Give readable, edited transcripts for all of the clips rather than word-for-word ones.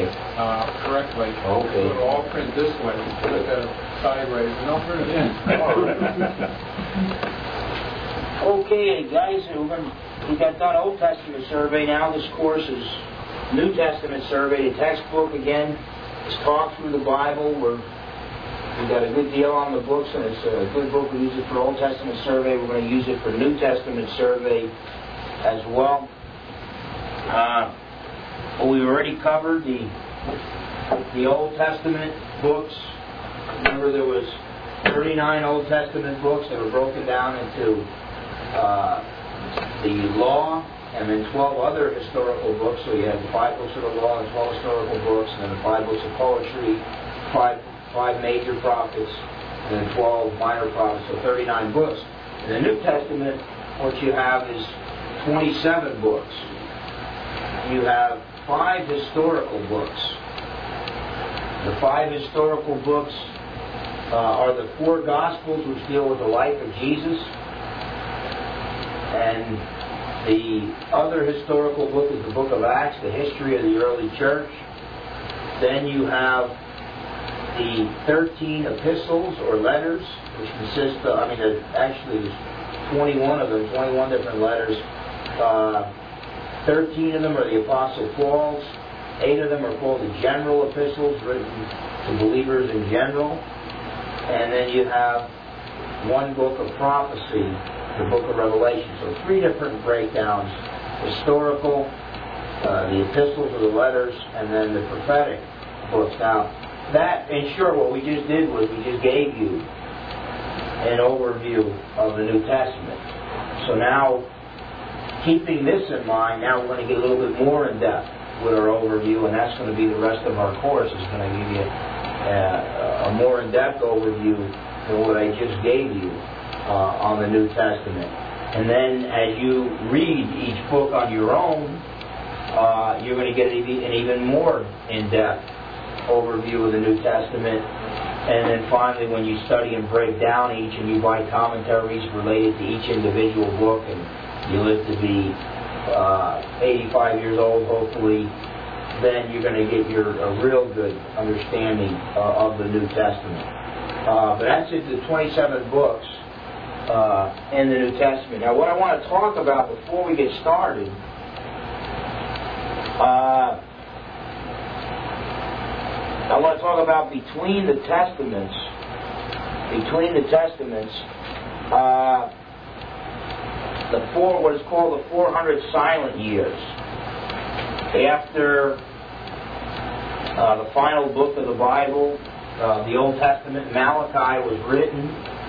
it correctly. Okay. So all print this way instead of sideways, and I'll print it in. Okay, guys, we got done Old Testament survey. Now this course is New Testament survey. The textbook again is Talk Through the Bible. We got a good deal on the books, and it's a good book. We use it for Old Testament survey. We're going to use it for New Testament survey as well. We've already covered the Old Testament books. Remember, there was 39 Old Testament books that were broken down into the law, and then 12 other historical books. So you had 5 books of the law and 12 historical books, and then 5 books of poetry, 5 major prophets, and then 12 minor prophets, so 39 books. In the New Testament, what you have is 27 books. You have 5 historical books. The 5 historical books are the 4 Gospels, which deal with the life of Jesus. And the other historical book is the book of Acts, the history of the early church. Then you have the 13 epistles or letters, which consist of, actually there's 21 of them, 21 different letters. 13 of them are the Apostle Paul's. 8 of them are called the general epistles, written to believers in general. And then you have 1 book of prophecy, the book of Revelation. So 3 different breakdowns: historical, the epistles or the letters, and then the prophetic books. Now, that, in short, what we just did was we just gave you an overview of the New Testament. So now, keeping this in mind, now we're going to get a little bit more in depth with our overview, and that's going to be the rest of our course. It's going to give you a more in-depth overview than what I just gave you on the New Testament. And then as you read each book on your own, you're going to get an even more in-depth overview of the New Testament. And then finally, when you study and break down each, and you buy commentaries related to each individual book, and you live to be 85 years old, hopefully, then you're going to get a real good understanding of the New Testament. But that's it, the 27 books in the New Testament. Now, what I want to talk about before we get started, I want to talk about between the Testaments, what is called the 400 silent years. After the final book of the Bible, the Old Testament, Malachi, was written.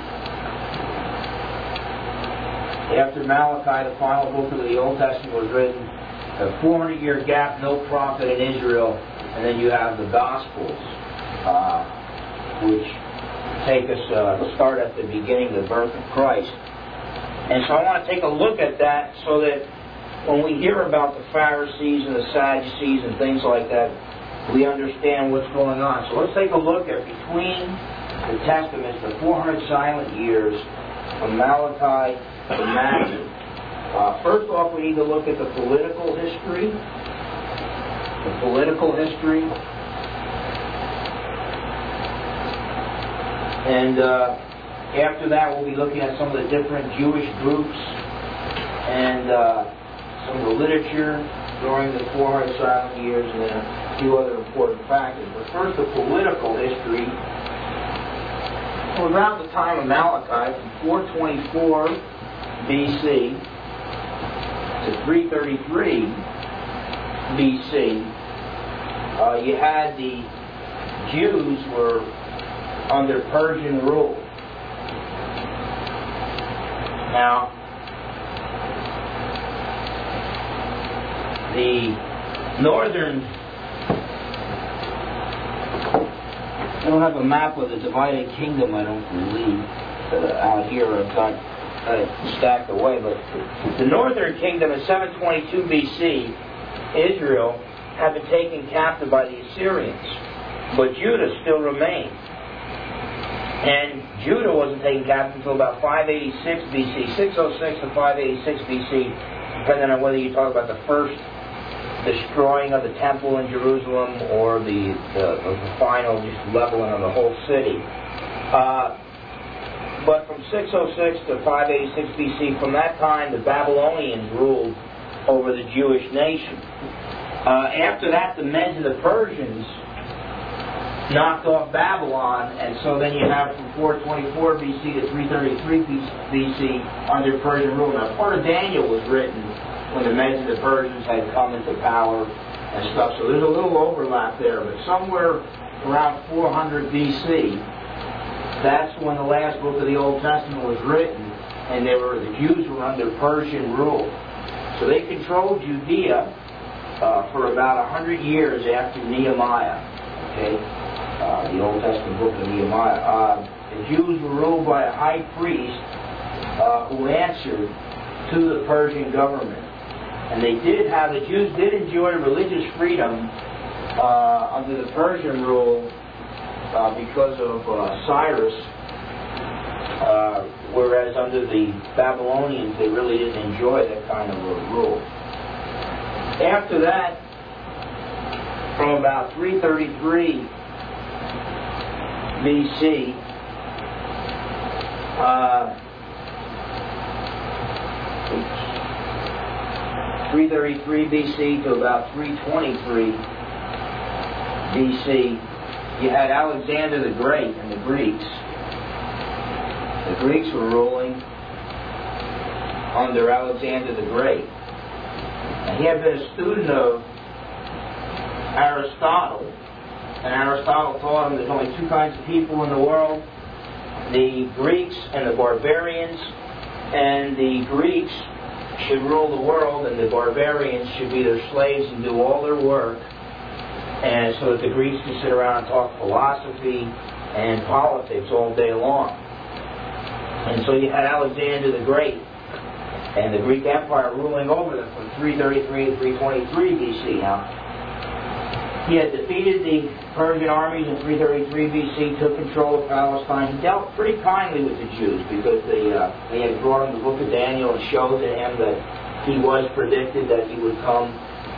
After Malachi, the final book of the Old Testament was written. A 400-year gap, no prophet in Israel, and then you have the Gospels, which take us start at the beginning, the birth of Christ. And so I want to take a look at that so that when we hear about the Pharisees and the Sadducees and things like that, we understand what's going on. So let's take a look at between the Testaments, the 400 silent years from Malachi to Matthew. First off, we need to look at the political history. And after that, we'll be looking at some of the different Jewish groups and some of the literature during the 400 silent years, and then a few other important factors. But first, the political history. Well, around the time of Malachi, from 424 B.C. to 333 B.C., you had the Jews were under Persian rule. Now, the northern, I don't have a map of the divided kingdom, I don't believe, out here. I've got it stacked away, but the northern kingdom in 722 B.C., Israel, had been taken captive by the Assyrians, but Judah still remained. And Judah wasn't taken captive until about 586 B.C., 606 to 586 B.C., depending on whether you talk about the first destroying of the temple in Jerusalem or the final just leveling of the whole city. But from 606 to 586 BC, from that time the Babylonians ruled over the Jewish nation. After that, the Medes and the Persians knocked off Babylon, and so then you have from 424 BC to 333 BC under Persian rule. Now, part of Daniel was written when the Medes and the Persians had come into power and stuff, so there's a little overlap there, but somewhere around 400 BC, that's when the last book of the Old Testament was written, and the Jews were under Persian rule. So they controlled Judea for about 100 years after Nehemiah. Okay, the Old Testament book of Nehemiah. The Jews were ruled by a high priest who answered to the Persian government. And the Jews did enjoy religious freedom under the Persian rule because of Cyrus, whereas under the Babylonians they really didn't enjoy that kind of a rule. After that, from about 333 BC, 333 BC to about 323 BC, you had Alexander the Great and the Greeks. The Greeks were ruling under Alexander the Great. And he had been a student of Aristotle, and Aristotle taught him there's only two kinds of people in the world, the Greeks and the barbarians, and the Greeks should rule the world and the barbarians should be their slaves and do all their work, and so that the Greeks can sit around and talk philosophy and politics all day long. And so you had Alexander the Great and the Greek Empire ruling over them from 333 to 323 BC. Now, he had defeated the Persian armies in 333 BC, took control of Palestine. He dealt pretty kindly with the Jews because they had brought him the book of Daniel and showed to him that he was predicted that he would come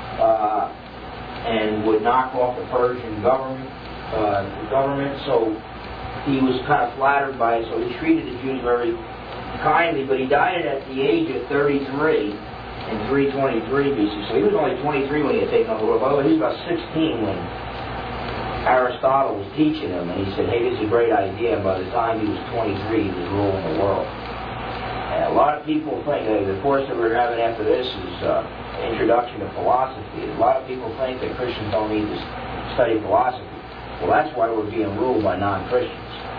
and would knock off the Persian government. So he was kind of flattered by it, so he treated the Jews very kindly, but he died at the age of 33 in 323 BC. So he was only 23 when he had taken over the world. By the way, he was about 16 when Aristotle was teaching him, and he said, hey, this is a great idea, and by the time he was 23, he was ruling the world. And a lot of people think, the course that we're having after this is Introduction to Philosophy. A lot of people think that Christians don't need to study philosophy. Well, that's why we're being ruled by non-Christians.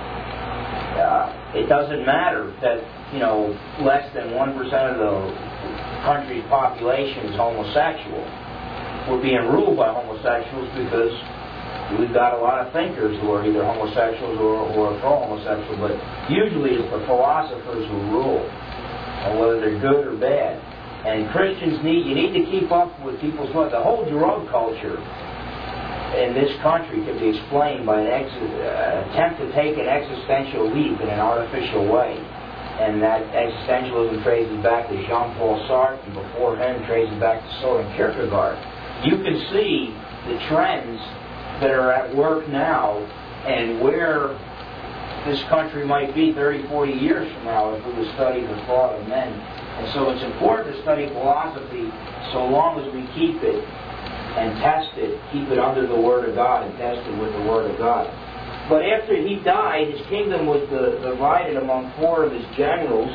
It doesn't matter that, less than 1% of the country's population is homosexual. We're being ruled by homosexuals because we've got a lot of thinkers who are either homosexuals or pro-homosexual, but usually it's the philosophers who rule, and whether they're good or bad. And Christians you need to keep up with people's thought. The whole drug culture in this country can be explained by an attempt to take an existential leap in an artificial way. And that existentialism traces back to Jean-Paul Sartre, and before him traces back to Soren Kierkegaard. You can see the trends that are at work now and where this country might be 30, 40 years from now if we would study the thought of men. And so it's important to study philosophy so long as we keep it and test it, keep it under the Word of God and test it with the Word of God. But after he died, his kingdom was divided among 4 of his generals,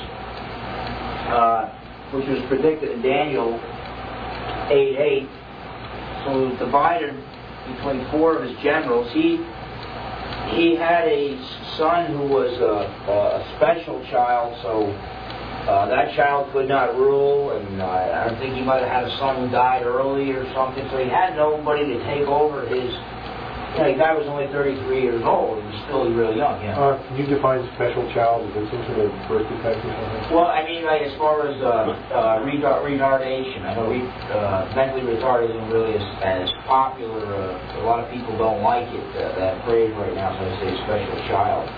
which was predicted in Daniel 8:8. So it was divided between 4 of his generals. He had a son who was a special child, so that child could not rule, and I think he might have had a son who died early or something, so he had nobody to take over his... the guy was only 33 years old, and he was still really young. Yeah. Can you define special child? Is it some sort of birth defect or something? Well, I mean, as far as retardation, I know mentally retarded isn't really as popular. A lot of people don't like it, that phrase right now, so I say special child.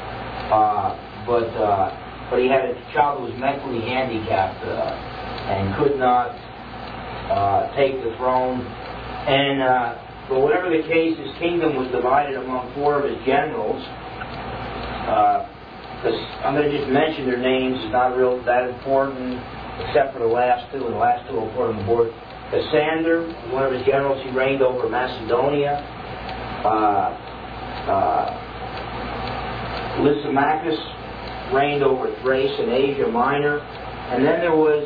But he had a child who was mentally handicapped and could not take the throne And but whatever the case, his kingdom was divided among 4 of his generals. I'm going to just mention their names. It's not real that important, except for the last 2, and the last 2 will put on the board. Cassander, one of his generals, he reigned over Macedonia. Lysimachus reigned over Thrace and Asia Minor. And then there was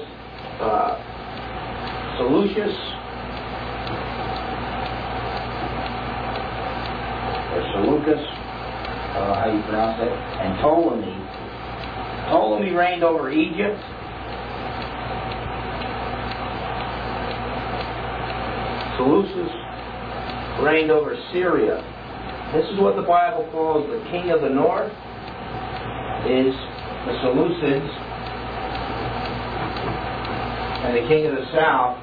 Seleucus, how you pronounce that, and Ptolemy. Ptolemy reigned over Egypt. Seleucus reigned over Syria. This is what the Bible calls the king of the north, is the Seleucids, and the king of the south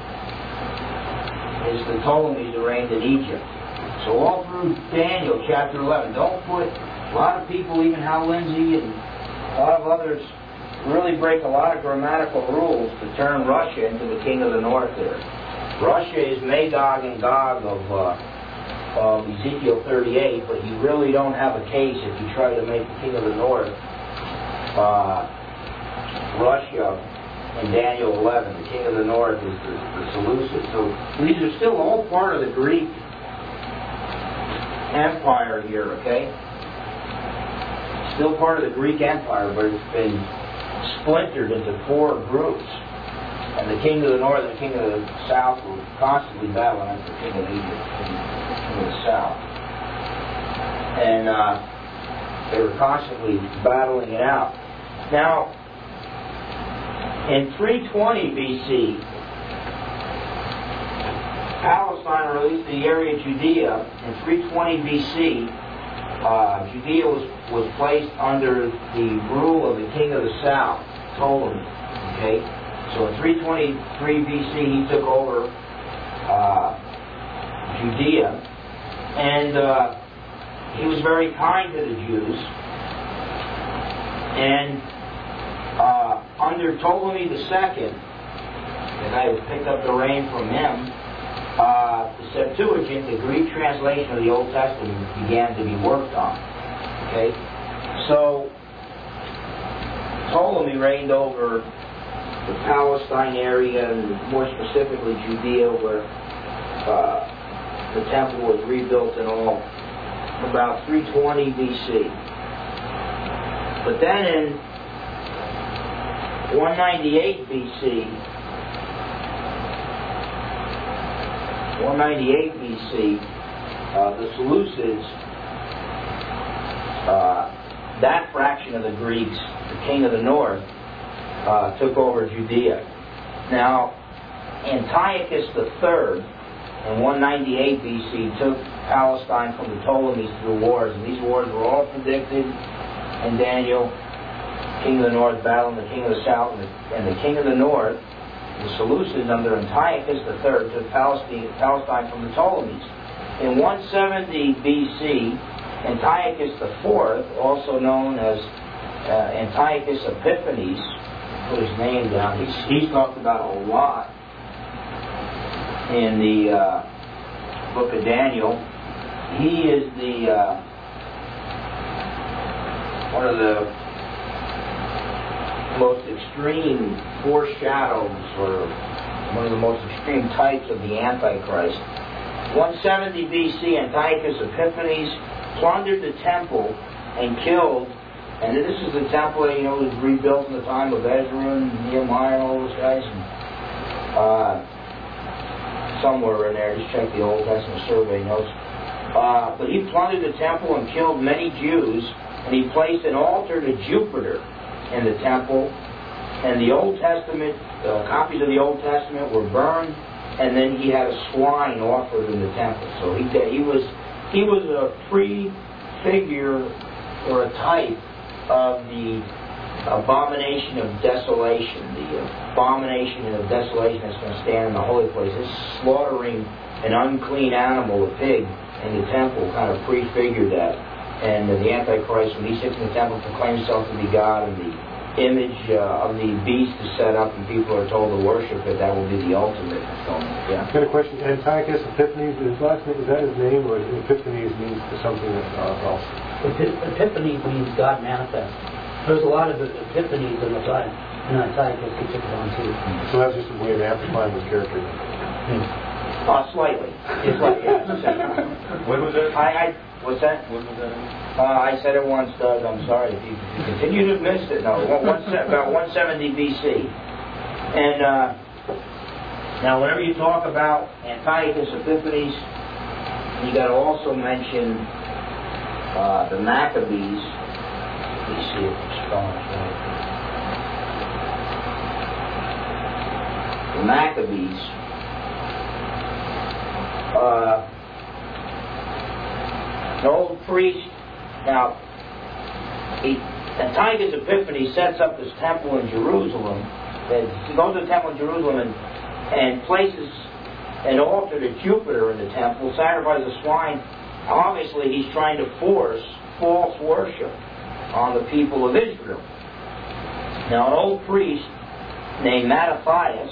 is the Ptolemies who reigned in Egypt. So all through Daniel chapter 11, don't put, a lot of people, even Hal Lindsey and a lot of others, really break a lot of grammatical rules to turn Russia into the king of the north there. Russia is Magog and Gog of Ezekiel 38, but you really don't have a case if you try to make the king of the north Russia in Daniel 11. The king of the north is the Seleucids. So these are still all part of the Greek Empire here, okay? Still part of the Greek Empire, but it's been splintered into 4 groups. And the king of the north and the king of the south were constantly battling with the king of Egypt and the king of the south. And they were constantly battling it out. Now, in 320 BC, Palestine, or at least the area of Judea, in 320 BC, Judea was placed under the rule of the king of the south, Ptolemy. Okay? So in 323 BC, he took over Judea, and he was very kind to the Jews. And under Ptolemy II, and I picked up the reign from him, the Septuagint, the Greek translation of the Old Testament, began to be worked on. Okay, so Ptolemy reigned over the Palestine area, and more specifically Judea, where the temple was rebuilt and all, about 320 BC. But then in 198 BC, the Seleucids, that fraction of the Greeks, the king of the north, took over Judea. Now, Antiochus III, in 198 BC, took Palestine from the Ptolemies through wars, and these wars were all predicted in Daniel. King of the north battling the king of the south, and the king of the north, the Seleucids under Antiochus III, took Palestine from the Ptolemies. In 170 BC, Antiochus IV, also known as Antiochus Epiphanes, put his name down. He's talked about a lot in the book of Daniel. He is the one of the most extreme foreshadows, or one of the most extreme types of the Antichrist. 170 BC, Antiochus Epiphanes plundered the temple and killed, and this is the temple that was rebuilt in the time of Ezra and Nehemiah and all those guys. And, somewhere in there, just check the Old Testament survey notes. But he plundered the temple and killed many Jews, and he placed an altar to Jupiter in the temple, and the Old Testament, copies of the Old Testament were burned, and then he had a swine offered in the temple. So he was a prefigure or a type of the abomination of desolation, the abomination of desolation that's going to stand in the holy place. This slaughtering an unclean animal, a pig, in the temple kind of prefigured that. And the Antichrist, when he sits in the temple, proclaims himself to be God, and the image of the beast is set up and people are told to worship it, that will be the ultimate fulfillment. Yeah. I've got a question. Antiochus Epiphanes, his last name, is that his name, or Epiphanes means something else? Epiphanes means God manifest. There's a lot of epiphanies in the Bible. And Antiochus, he took it on too. So that's just a way to amplify his character. Slightly. It's like, yeah. When was that? What's that? When was that? I said it once, Doug. I'm sorry if you continue to miss it. No, about 170 BC. And now, whenever you talk about Antiochus Epiphanes, you got to also mention the Maccabees. Let me see if the spelling's right. The Maccabees. An old priest. Now, Antiochus Epiphanes sets up this temple in Jerusalem. He goes to the temple in Jerusalem and places an altar to Jupiter in the temple, sacrifices a swine. Obviously, he's trying to force false worship on the people of Israel. Now, an old priest named Mattathias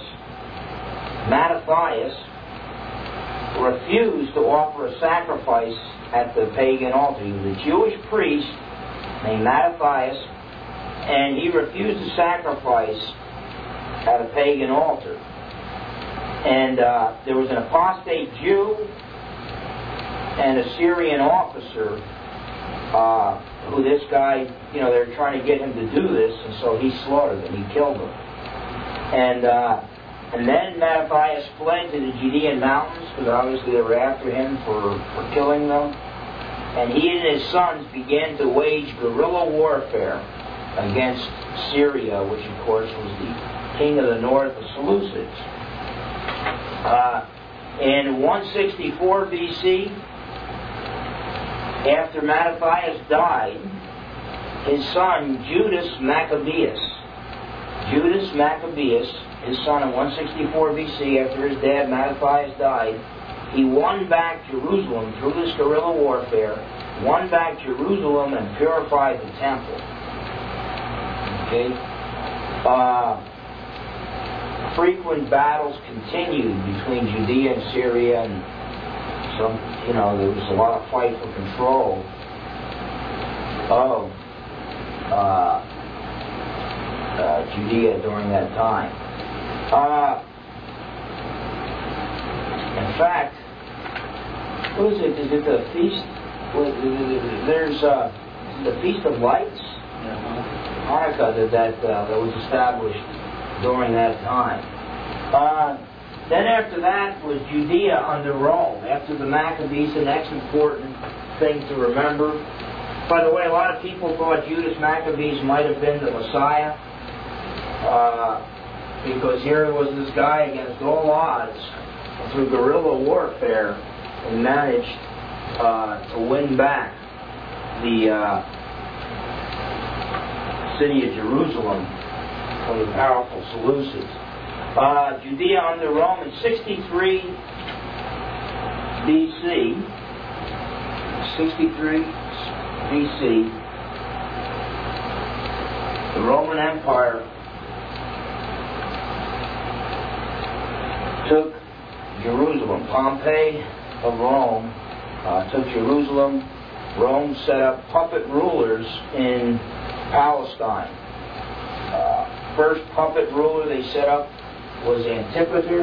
refused to offer a sacrifice at the pagan altar. He was a Jewish priest named Mattathias, and he refused to sacrifice at a pagan altar. And there was an apostate Jew and a Syrian officer who this guy, they were trying to get him to do this, and so he slaughtered them. He killed them. And then Mattathias fled to the Judean mountains, because obviously they were after him for killing them. And he and his sons began to wage guerrilla warfare against Syria, which of course was the king of the north, the Seleucids. In 164 BC, after Mattathias died, his son Judas Maccabeus, his son in 164 BC, after his dad Mattathias died, he won back Jerusalem through this guerrilla warfare, won back Jerusalem and purified the temple. Okay? Frequent battles continued between Judea and Syria, and there was a lot of fight for control of Judea during that time. In fact, what is it? Is it the feast? There's the Feast of Lights, Hanukkah, that was established during that time. Then after that was Judea under Rome. After the Maccabees, the next important thing to remember. By the way, a lot of people thought Judas Maccabees might have been the Messiah, because here was this guy against all odds, through guerrilla warfare, and managed to win back the city of Jerusalem from the powerful Seleucids. Judea under Rome in 63 BC. The Roman Empire took Jerusalem. Pompey of Rome took Jerusalem. Rome set up puppet rulers in Palestine. First puppet ruler they set up was Antipater.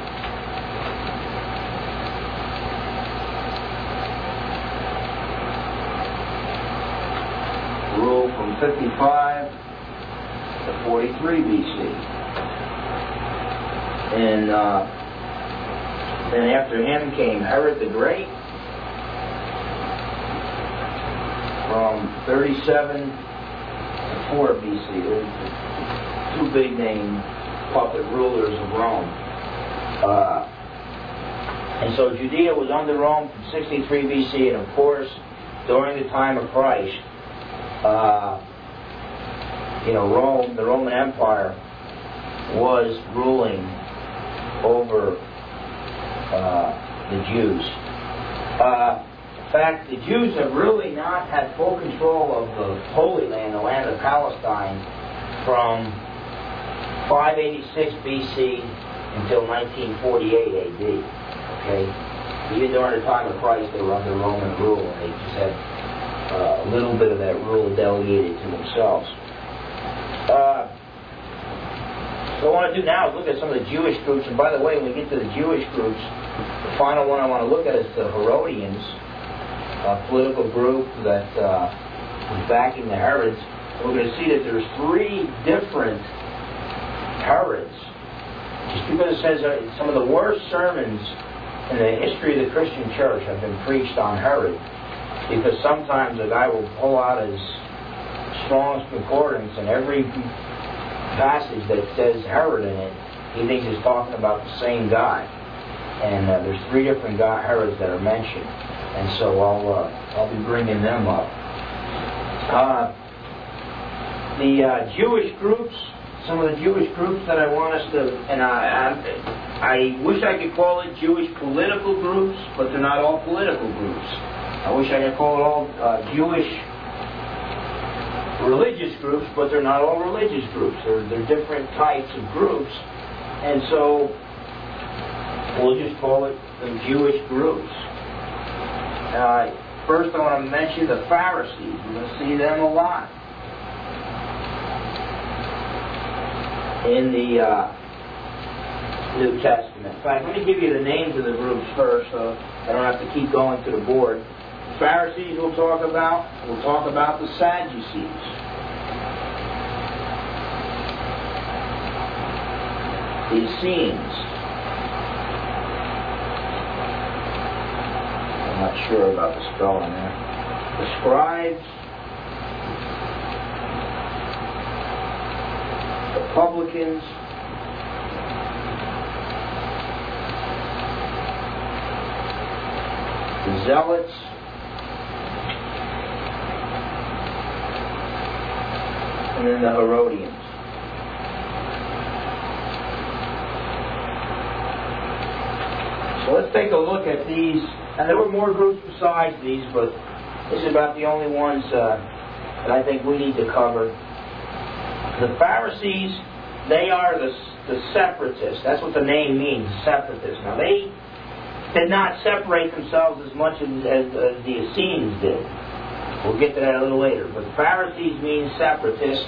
Ruled from 55 to 43 BC. And then after him came Herod the Great from 37 to 4 BC. There's two big name puppet rulers of Rome. And so Judea was under Rome from 63 BC, and of course, during the time of Christ, Rome, the Roman Empire, was ruling over the Jews. In fact, the Jews have really not had full control of the Holy Land, the land of Palestine, from 586 BC until 1948 AD. Okay? Even during the time of Christ, they were under Roman rule, and they just had a little bit of that rule delegated to themselves. So what I want to do now is look at some of the Jewish groups. And by the way, when we get to the Jewish groups, the final one I want to look at is the Herodians, a political group that was backing the Herods. We're going to see that there's 3 different Herods. Just because it says some of the worst sermons in the history of the Christian church have been preached on Herod, because sometimes a guy will pull out his Strong's Concordance, and every passage that says Herod in it, he thinks he's talking about the same guy. And there's 3 different Herods that are mentioned, and so I'll be bringing them up. The Jewish groups, some of the Jewish groups that I want us to, and I wish I could call it Jewish political groups, but they're not all political groups. I wish I could call it all Jewish religious groups, but they're not all religious groups. They're different types of groups, and so we'll just call it the Jewish groups. First, I want to mention the Pharisees. We're going to see them a lot in the New Testament. In fact, let me give you the names of the groups first, so I don't have to keep going to the board. The Pharisees we'll talk about. We'll talk about the Sadducees. The Essenes. I'm not sure about the spelling there. The Scribes. The Publicans. The Zealots. And then the Herodians. So let's take a look at these. And there were more groups besides these, but this is about the only ones that I think we need to cover. The Pharisees, they are the separatists. That's what the name means, separatists. Now, they did not separate themselves as much as the Essenes did. We'll get to that a little later. But the Pharisees means separatists.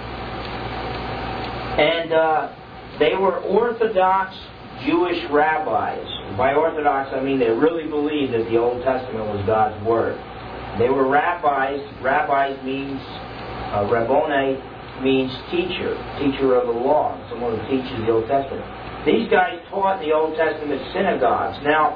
And they were Orthodox Jewish rabbis. By Orthodox, I mean they really believed that the Old Testament was God's Word. They were rabbis. Rabbis means, Rabboni means teacher, teacher of the law, someone who teaches the Old Testament. These guys taught the Old Testament synagogues. Now,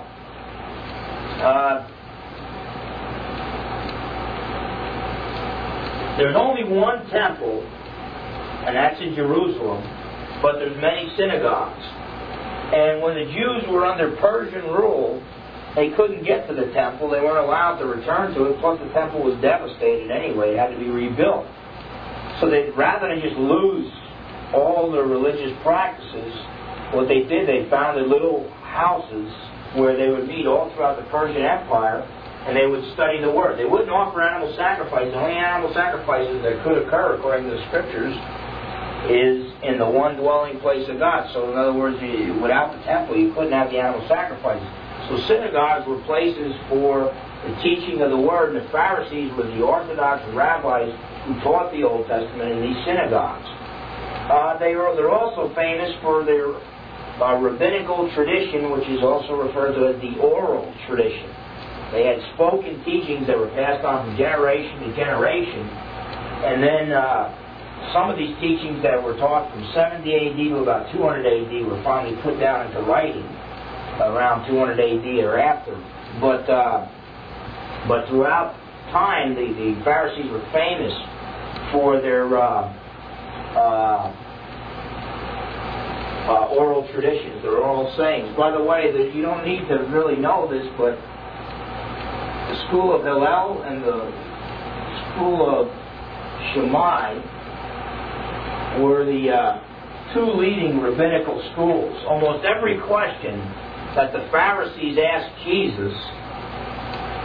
there's only one temple, and that's in Jerusalem, but there's many synagogues. And when the Jews were under Persian rule, they couldn't get to the temple. They weren't allowed to return to it. Plus, the temple was devastated anyway. It had to be rebuilt. So rather than just lose all their religious practices, what they did, they founded little houses where they would meet all throughout the Persian Empire, and they would study the Word. They wouldn't offer animal sacrifices. The only animal sacrifices that could occur, according to the Scriptures, is in the one dwelling place of God. So in other words, without the temple, you couldn't have the animal sacrifices. So synagogues were places for the teaching of the Word, and the Pharisees were the Orthodox rabbis who taught the Old Testament in these synagogues. They're also famous for their rabbinical tradition, which is also referred to as the oral tradition. They had spoken teachings that were passed on from generation to generation, and then some of these teachings that were taught from 70 AD to about 200 AD were finally put down into writing around 200 AD or after. But throughout time, the Pharisees were famous for their oral traditions, their oral sayings. By the way, you don't need to really know this, but the school of Hillel and the school of Shammai were the two leading rabbinical schools. Almost every question that the Pharisees asked Jesus,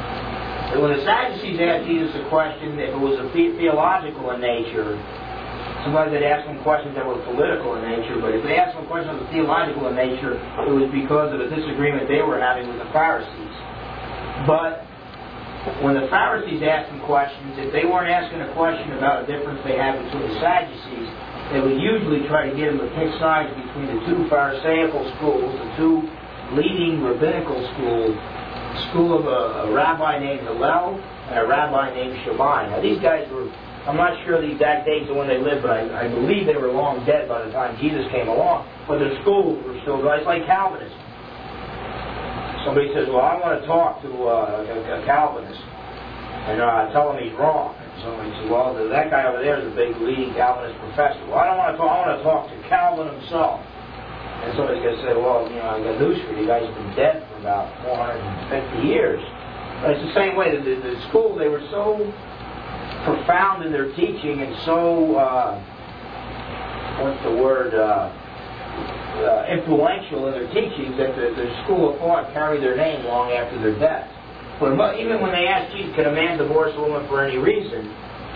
when the Sadducees asked Jesus a question, if it was theological in nature, Sometimes they'd ask them questions that were political in nature, but if they asked them questions that were theological in nature, it was because of a disagreement they were having with the Pharisees. But when the Pharisees asked them questions, if they weren't asking a question about a difference they had between the Sadducees, they would usually try to get them to pick sides between the two Pharisaical schools, the two leading rabbinical schools, school of a rabbi named Hillel and a rabbi named Shammai. Now these guys were, I'm not sure the exact dates of when they lived, but I believe they were long dead by the time Jesus came along, but their schools were still going. It's like Calvinism. Somebody says, well, I want to talk to a Calvinist, and tell him he's wrong. And somebody says, well, that guy over there is a big leading Calvinist professor. Well, I don't want to talk, I want to talk to Calvin himself. And somebody's going to say, well, I've got news for you. You guys have been dead for about 450 years. But it's the same way. The school, they were so profound in their teaching and so, influential in their teachings that the school of thought carried their name long after their death. But even when they asked Jesus, can a man divorce a woman for any reason,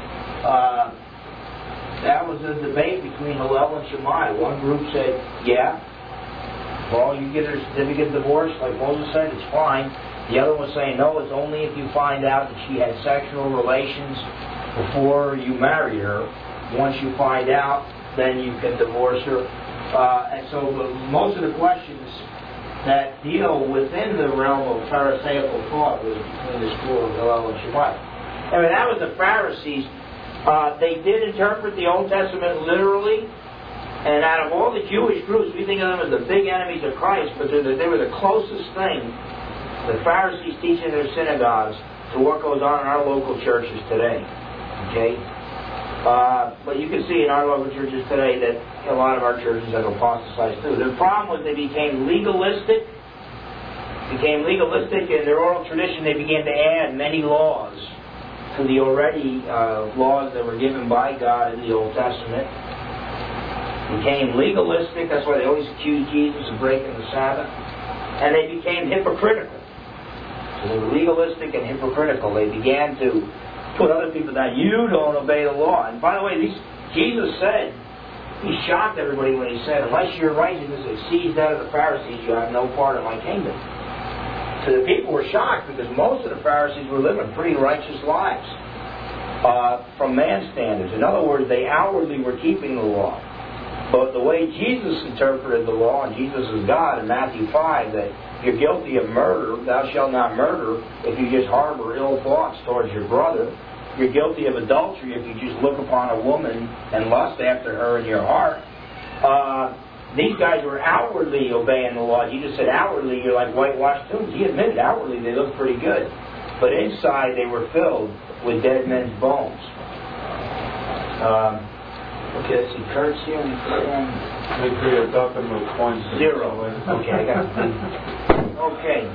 that was a debate between Hillel and Shammai. One group said, yeah, well, you get her certificate of divorce, like Moses said, it's fine. The other one was saying, no, it's only if you find out that she had sexual relations before you marry her. Once you find out, then you can divorce her. And so most of the questions that deal within the realm of Pharisaical thought was between the school of Hillel and Shammai. I mean, that was the Pharisees. They did interpret the Old Testament literally, and out of all the Jewish groups, we think of them as the big enemies of Christ, but they were the closest thing, the Pharisees teaching in their synagogues, to what goes on in our local churches today. Okay? But you can see in our local churches today that a lot of our churches have apostatized too. The problem was they became legalistic. In their oral tradition, they began to add many laws to the already laws that were given by God in the Old Testament. Became legalistic. That's why they always accused Jesus of breaking the Sabbath. And they became hypocritical. So they were legalistic and hypocritical. They began to put other people down. You don't obey the law. And by the way, Jesus said, he shocked everybody when he said, unless your righteousness exceeds that of the Pharisees, you have no part of my kingdom. So the people were shocked because most of the Pharisees were living pretty righteous lives from man's standards. In other words, they outwardly were keeping the law. But the way Jesus interpreted the law, and Jesus is God in Matthew 5, that you're guilty of murder, thou shalt not murder, if you just harbor ill thoughts towards your brother. You're guilty of adultery if you just look upon a woman and lust after her in your heart. These guys were outwardly obeying the law. You just said outwardly, you're like whitewashed tombs. He admitted outwardly they looked pretty good. But inside they were filled with dead men's bones. Okay, let's see, Kurt's here. Make sure you adopt them with points. 0. Okay, I got it. Okay.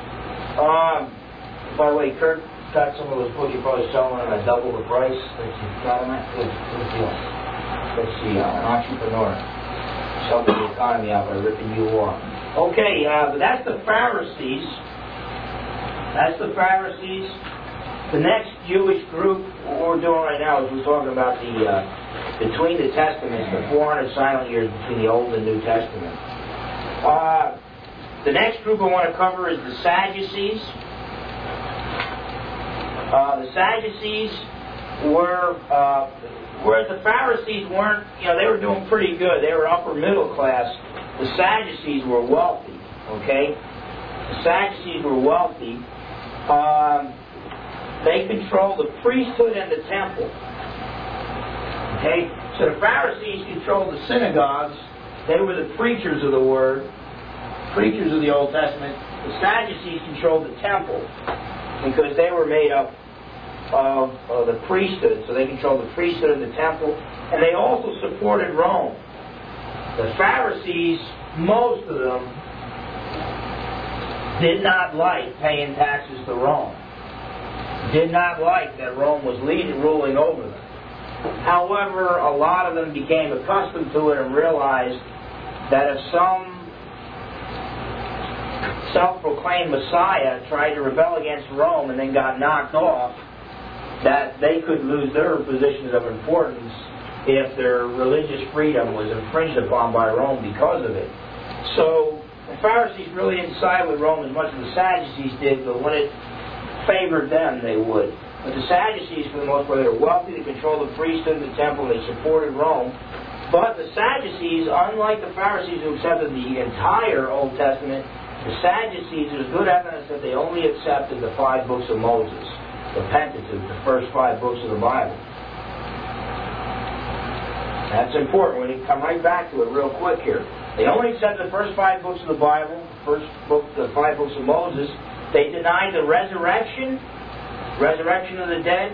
By the way, Kurt got some of those books. You're probably selling them at double the price. Let's see, got them at? Good deal. Let's see, an entrepreneur. Helping the economy out by ripping you off. Okay, but that's the Pharisees. The next Jewish group, what we're doing right now is we're talking about the between the Testaments, the 400 silent years between the Old and New Testament. The next group I want to cover is the Sadducees. The Sadducees were, whereas the Pharisees weren't, they were doing pretty good. They were upper middle class. The Sadducees were wealthy. Okay, the Sadducees were wealthy. They controlled the priesthood and the temple. Okay? So the Pharisees controlled the synagogues. They were the preachers of the Word, preachers of the Old Testament. The Sadducees controlled the temple because they were made up of the priesthood. So they controlled the priesthood and the temple. And they also supported Rome. The Pharisees, most of them, did not like paying taxes to Rome. Did not like that Rome was ruling over them. However, a lot of them became accustomed to it and realized that if some self-proclaimed Messiah tried to rebel against Rome and then got knocked off, that they could lose their positions of importance if their religious freedom was infringed upon by Rome because of it. So the Pharisees really didn't side with Rome as much as the Sadducees did, but when it favored them, they would. But the Sadducees, for the most part, they were wealthy, they controlled the priesthood and the temple, they supported Rome. But the Sadducees, unlike the Pharisees who accepted the entire Old Testament, the Sadducees, there's good evidence that they only accepted the 5 books of Moses, the Pentateuch, the first 5 books of the Bible. That's important. We're going to come right back to it real quick here. They only accepted the first 5 books of the Bible, the 5 books of Moses. They denied the resurrection of the dead,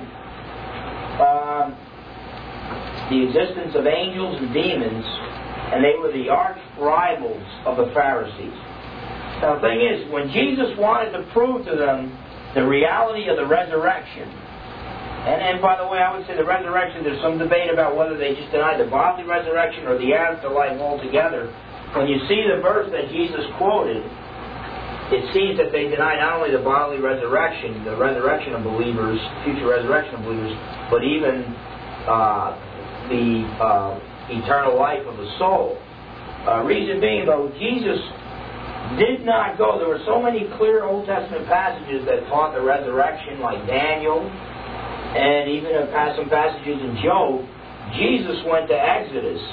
the existence of angels and demons, and they were the arch rivals of the Pharisees. Now the thing is, when Jesus wanted to prove to them the reality of the resurrection, and by the way, I would say the resurrection, there's some debate about whether they just denied the bodily resurrection or the afterlife altogether. When you see the verse that Jesus quoted, it seems that they deny not only the bodily resurrection, the resurrection of believers, future resurrection of believers, but even the eternal life of the soul. Reason being, though, Jesus did not go. There were so many clear Old Testament passages that taught the resurrection, like Daniel, and even some passages in Job. Jesus went to Exodus,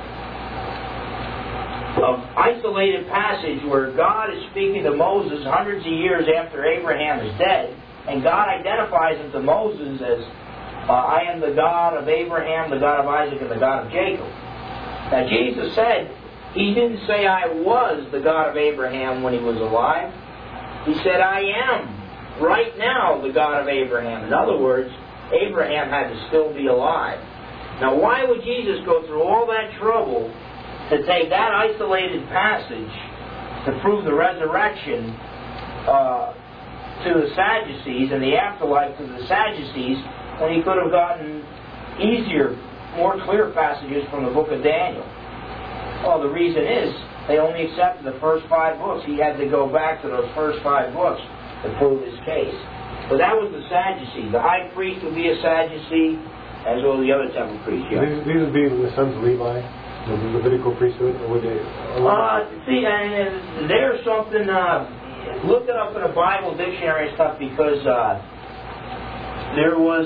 an isolated passage where God is speaking to Moses hundreds of years after Abraham is dead, and God identifies him to Moses as, I am the God of Abraham, the God of Isaac, and the God of Jacob. Now Jesus said, He didn't say I was the God of Abraham when He was alive. He said I am right now the God of Abraham. In other words, Abraham had to still be alive. Now why would Jesus go through all that trouble to take that isolated passage to prove the resurrection to the Sadducees and the afterlife to the Sadducees when He could have gotten easier, more clear passages from the book of Daniel? Well, the reason is they only accepted the first 5 books. He had to go back to those first 5 books to prove his case. But that was the Sadducees. The high priest would be a Sadducee, as well as the other temple priests. Yeah. These would be the sons of Levi, the Levitical priesthood, or would they? See, and there's something. Look it up in a Bible dictionary and stuff, because there was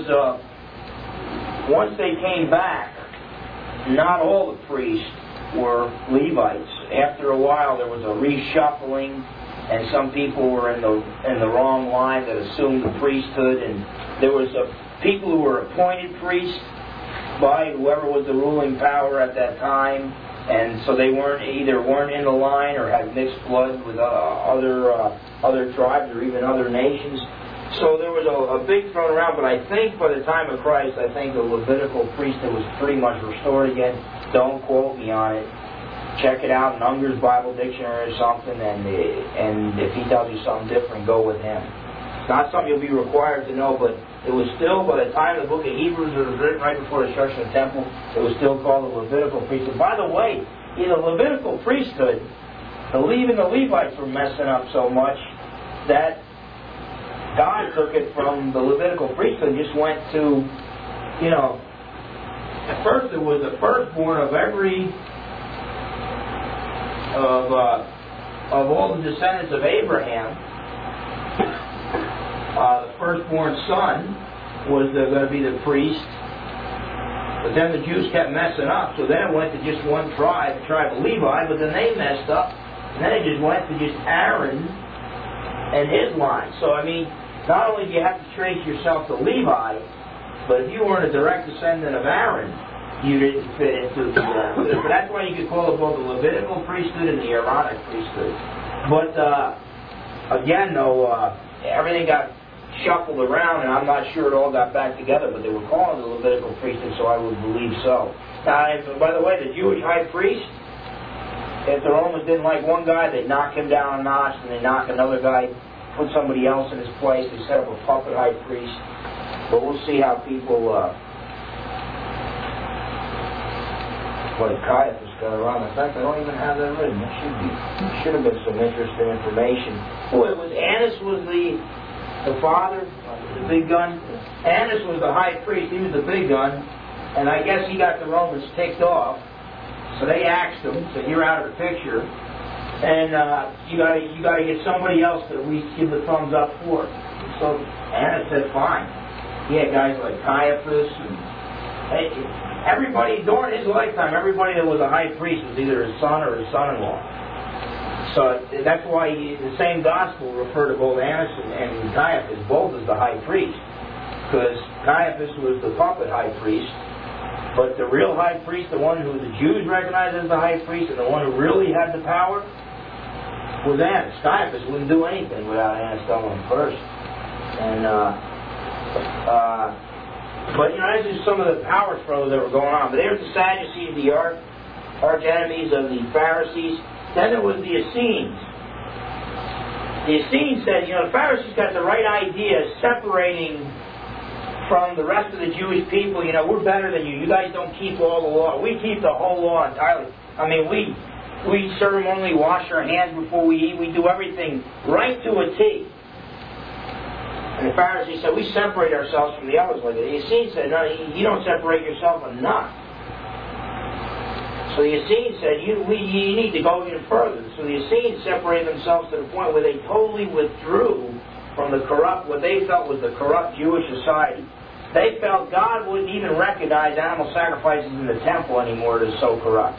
once they came back, not all the priests were Levites. After a while, there was a reshuffling, and some people were in the wrong line that assumed the priesthood, and there was people who were appointed priests by whoever was the ruling power at that time, and so they weren't in the line or had mixed blood with other tribes or even other nations. So there was a big thrown around, but I think by the time of Christ, I think the Levitical priesthood was pretty much restored again. Don't quote me on it. Check it out in Unger's Bible Dictionary or something, and if he tells you something different, go with him. It's not something you'll be required to know, but it was still, by the time the book of Hebrews was written right before the destruction of the temple, it was still called the Levitical priesthood. By the way, in the Levitical priesthood, even the Levites were messing up so much that God took it from the Levitical priesthood and just went to, at first it was the firstborn of every of all the descendants of Abraham. The firstborn son was going to be the priest. But then the Jews kept messing up, so then it went to just one tribe, the tribe of Levi, but then they messed up, and then it just went to just Aaron and his line. So, not only do you have to trace yourself to Levi, but if you weren't a direct descendant of Aaron, you didn't fit into the but that's why you could call it both the Levitical priesthood and the Aaronic priesthood. But again, though, everything got shuffled around, and I'm not sure it all got back together, but they were calling it the Levitical priesthood, so I would believe so. Now, by the way, the Jewish high priest, if the Romans didn't like one guy, they'd knock him down a notch, and they'd knock another guy, put somebody else in his place. They set up a puppet high priest. But we'll see how people... What Caiaphas got around. In fact, I don't even have that written. It should have been some interesting information. Boy, Annas was the father, the big gun. Annas was the high priest. He was the big gun. And I guess he got the Romans ticked off, so they axed him, so you're out of the picture. And you got to get somebody else to at least give the thumbs up for it. So Annas said, fine. He had guys like Caiaphas and everybody during his lifetime. Everybody that was a high priest was either his son or his son-in-law. So that's why the same gospel referred to both Annas and Caiaphas both as the high priest, because Caiaphas was the puppet high priest. But the real high priest, the one who the Jews recognized as the high priest, and the one who really had the power, was Annas. Caiaphas wouldn't do anything without Annas telling him first. And but this is some of the power struggles that were going on. But there's the Sadducees, the arch enemies of the Pharisees. Then there was the Essenes. The Essenes said, the Pharisees got the right idea, separating from the rest of the Jewish people. We're better than you. You guys don't keep all the law. We keep the whole law entirely. I mean, we ceremonially wash our hands before we eat. We do everything right to a T. And the Pharisees said, we separate ourselves from the others like that. The Essenes said, no, you don't separate yourself enough. So the Essenes said, you need to go even further. So the Essenes separated themselves to the point where they totally withdrew from the corrupt, what they felt was the corrupt Jewish society. They felt God wouldn't even recognize animal sacrifices in the temple anymore. It is so corrupt.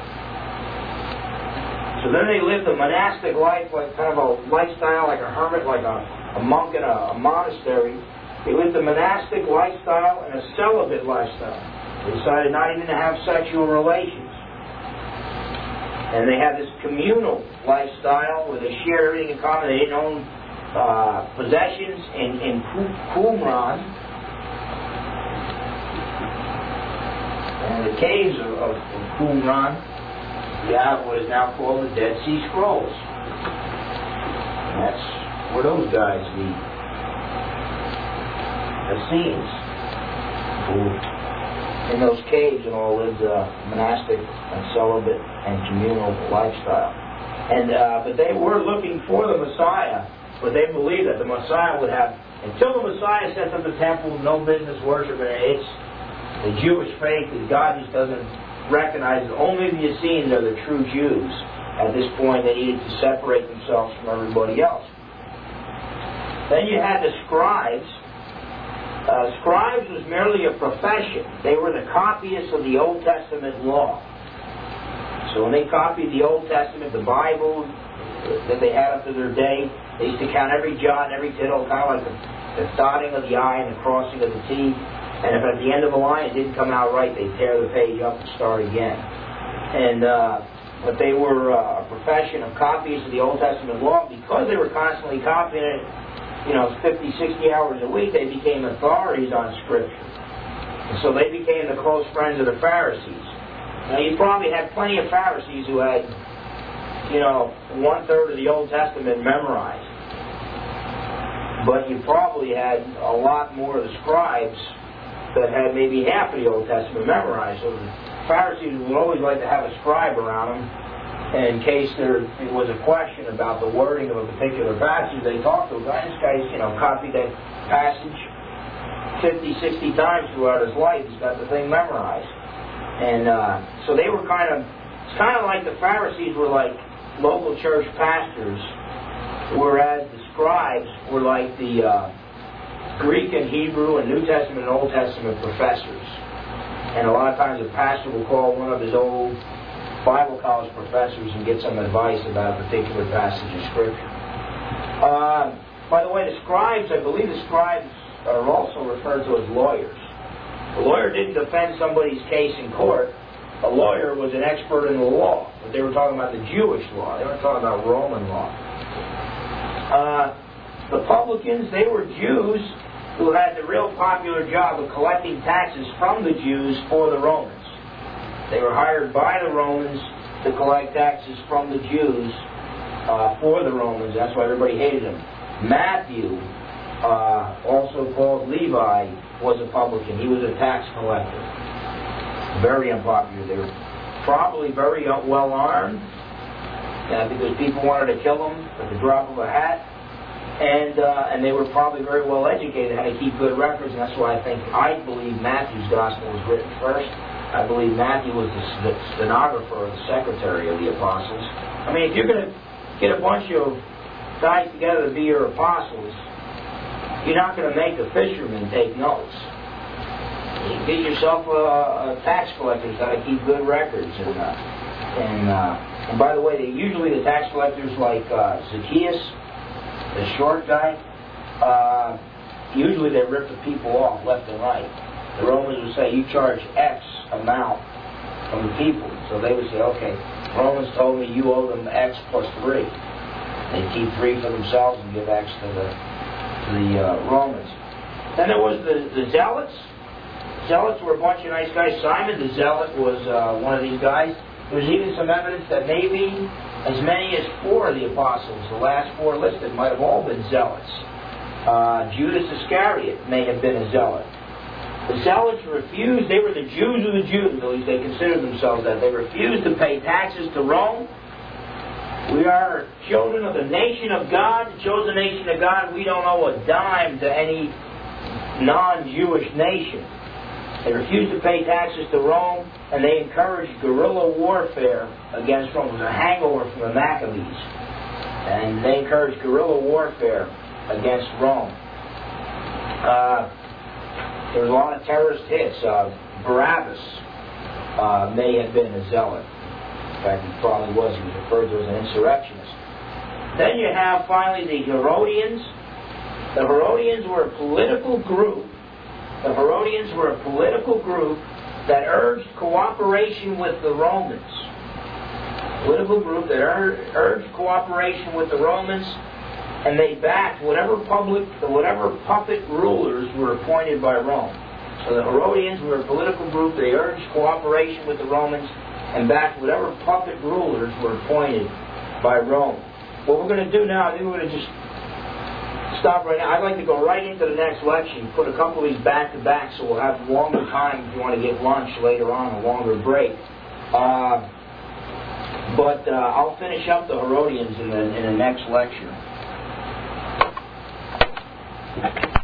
So then they lived a monastic life, like kind of a lifestyle, like a hermit, like a monk in a monastery. They lived a monastic lifestyle and a celibate lifestyle. They decided not even to have sexual relations. And they had this communal lifestyle where they shared everything in common. They didn't own possessions in Qumran. And the caves of Qumran, you have what is now called the Dead Sea Scrolls. And that's where those guys, the Essenes, who in those caves and all lived a monastic and celibate and communal lifestyle. And but they were looking for the Messiah. But they believed that the Messiah would have, until the Messiah sets up the temple, no business worship. It's the Jewish faith that God just doesn't recognize. Only the Essenes are the true Jews. At this point, they needed to separate themselves from everybody else. Then you had the scribes. Scribes was merely a profession. They were the copyists of the Old Testament law. So when they copied the Old Testament, the Bible that they had up to their day, they used to count every jot and every tittle, kind of like the dotting of the I and the crossing of the T. And if at the end of a line it didn't come out right, they'd tear the page up and start again. And but they were a profession of copyists of the Old Testament law. Because they were constantly copying it, 50, 60 hours a week, they became authorities on Scripture. And so they became the close friends of the Pharisees. Now you probably had plenty of Pharisees who had 1/3 of the Old Testament memorized. But you probably had a lot more of the scribes that had maybe half of the Old Testament memorized. So the Pharisees would always like to have a scribe around them, and in case there was a question about the wording of a particular passage, they talked to a guy. This guy's, copied that passage 50, 60 times throughout his life. He's got the thing memorized. And so they were it's kind of like the Pharisees were like local church pastors, whereas the scribes were like the Greek and Hebrew and New Testament and Old Testament professors. And a lot of times a pastor will call one of his old Bible college professors and get some advice about a particular passage of Scripture. By the way, the scribes, I believe the scribes are also referred to as lawyers. A lawyer didn't defend somebody's case in court. A lawyer was an expert in the law, but they were talking about the Jewish law. They weren't talking about Roman law. The publicans, they were Jews who had the real popular job of collecting taxes from the Jews for the Romans. They were hired by the Romans to collect taxes from the Jews for the Romans. That's why everybody hated him. Matthew, also called Levi, was a publican. He was a tax collector. Very unpopular. They were probably very well armed because people wanted to kill them at the drop of a hat. And they were probably very well educated, how to keep good records, and that's why I believe Matthew's gospel was written first. I believe Matthew was the stenographer or the secretary of the apostles. I mean, if you're going to get a bunch of guys together to be your apostles, you're not going to make a fisherman take notes. You get yourself a tax collectors how to keep good records, and by the way, usually the tax collectors like Zacchaeus, the short guy, usually they rip the people off left and right. The Romans would say, you charge X amount from the people. So they would say, okay, Romans told me you owe them X plus 3. They keep 3 for themselves and give X to the Romans. Then there was the Zealots. Zealots were a bunch of nice guys. Simon the Zealot was one of these guys. There's even some evidence that maybe as many as 4 of the apostles, the last 4 listed, might have all been zealots. Judas Iscariot may have been a zealot. The zealots refused, they were the Jews of the Jews, at least they considered themselves that. They refused to pay taxes to Rome. We are children of the nation of God, the chosen nation of God. We don't owe a dime to any non-Jewish nation. They refused to pay taxes to Rome, and they encouraged guerrilla warfare against Rome. It was a hangover from the Maccabees. And they encouraged guerrilla warfare against Rome. There was a lot of terrorist hits. Barabbas may have been a zealot. In fact, he probably was. He was referred to as an insurrectionist. Then you have finally the Herodians. The Herodians were a political group. The Herodians were a political group that urged cooperation with the Romans. Political group that urged cooperation with the Romans, and they backed whatever puppet rulers were appointed by Rome. So the Herodians were a political group. They urged cooperation with the Romans and backed whatever puppet rulers were appointed by Rome. What we're going to do now, I think we're going to just stop right now. I'd like to go right into the next lecture and put a couple of these back to back so we'll have longer time if you want to get lunch later on, a longer break. But I'll finish up the Herodians in the next lecture.